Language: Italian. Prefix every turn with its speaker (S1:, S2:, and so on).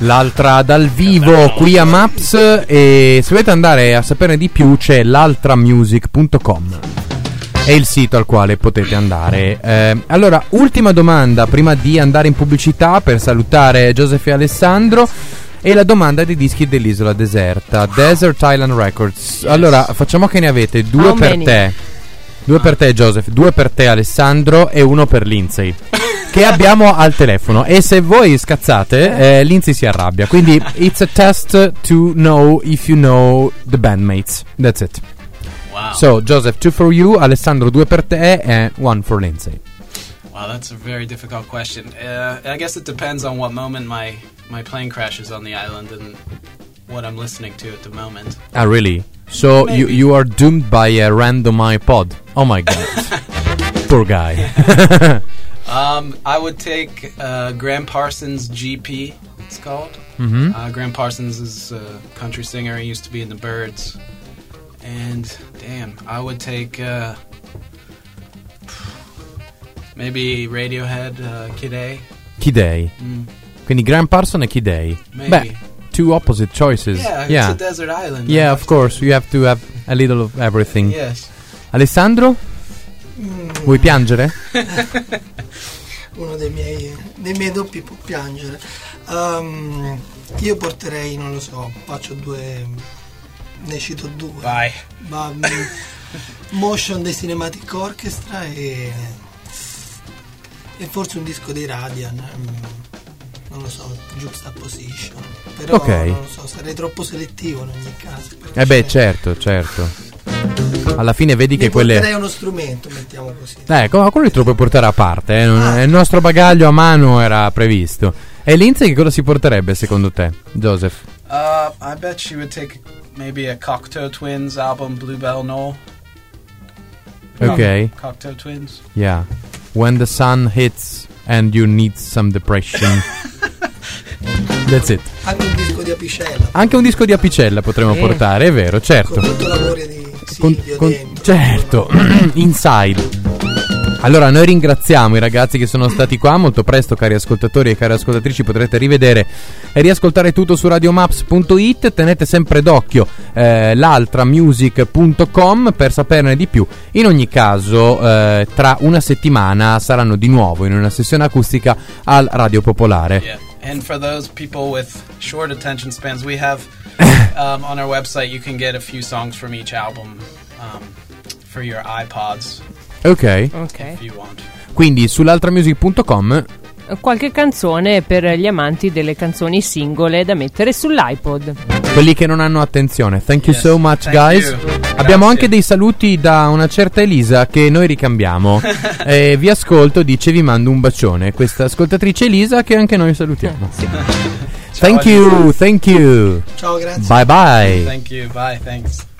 S1: l'altra dal vivo qui a Maps, e se volete andare a saperne di più c'è l'altramusic.com, è il sito al quale potete andare. Allora, ultima domanda prima di andare in pubblicità per salutare Joseph e Alessandro, e la domanda dei dischi dell'isola deserta, Desert Island Records. Yes. Allora, facciamo che ne avete due per te. Due per te Joseph, due per te Alessandro e uno per Lindsay, che abbiamo al telefono, e se voi scazzate Lindsay si arrabbia, quindi it's a test to know if you know the bandmates. That's it.
S2: Wow.
S1: So Joseph, 2 for you, Alessandro 2 per te and 1 for Lindsay.
S2: Wow, that's a very difficult question. I guess it depends on what moment my plane crashes on the island and what I'm listening to at the moment.
S1: Ah, really? So you are doomed by a random iPod. Oh my god. Poor guy.
S2: I would take Graham Parsons' GP, it's called.
S1: Mm-hmm.
S2: Graham Parsons is a country singer. He used to be in the Byrds. And, damn, I would take maybe Radiohead, Kid A.
S1: Kid A. Quindi Graham Parsons e Kid A.
S2: Maybe.
S1: Beh, two opposite choices.
S2: Yeah, it's a desert island.
S1: Yeah, of course, you have to have a little of everything.
S2: Yes.
S1: Alessandro? Vuoi piangere?
S3: Uno dei miei doppi può piangere. Io porterei, non lo so, faccio due, ne cito due.
S2: Vai.
S3: Motion dei Cinematic Orchestra e forse un disco dei Radian. Non lo so, Juxtaposition. Però non lo so, sarei troppo selettivo in ogni caso.
S1: Beh, certo. Alla fine vedi che quelle.
S3: Porterei uno strumento, mettiamo così.
S1: Quello te lo puoi portare a parte, il nostro bagaglio a mano era previsto. E Lindsay che cosa si porterebbe secondo te, Joseph?
S2: I bet she would take maybe a Cocteau Twins album, Bluebell Knoll.
S1: Ok.
S2: Cocteau Twins.
S1: Yeah. When the sun hits and you need some depression. That's it.
S3: Anche un disco di Apicella.
S1: Anche un disco di Apicella potremmo portare, è vero, certo.
S3: Con tutto l'amore di Silvio dentro.
S1: Certo. Inside. Allora, noi ringraziamo i ragazzi che sono stati qua. Molto presto, cari ascoltatori e cari ascoltatrici, potrete rivedere e riascoltare tutto su radiomaps.it. Tenete sempre d'occhio l'altramusic.com per saperne di più. In ogni caso, tra una settimana saranno di nuovo in una sessione acustica al Radio Popolare.
S2: Yeah. And for those people with short attention spans, we have on our website you can get a few songs from each album for your iPods.
S1: Ok.
S2: If you want.
S1: Quindi sull'altramusic.com
S4: qualche canzone per gli amanti delle canzoni singole da mettere sull'iPod.
S1: Quelli che non hanno attenzione. Thank you so much, guys. Abbiamo anche dei saluti da una certa Elisa che noi ricambiamo. Vi ascolto, dice vi mando un bacione. Questa ascoltatrice Elisa che anche noi salutiamo.
S4: Sì.
S1: Thank you.
S3: Ciao, grazie.
S1: Bye bye.
S2: Thank you. Bye. Thanks.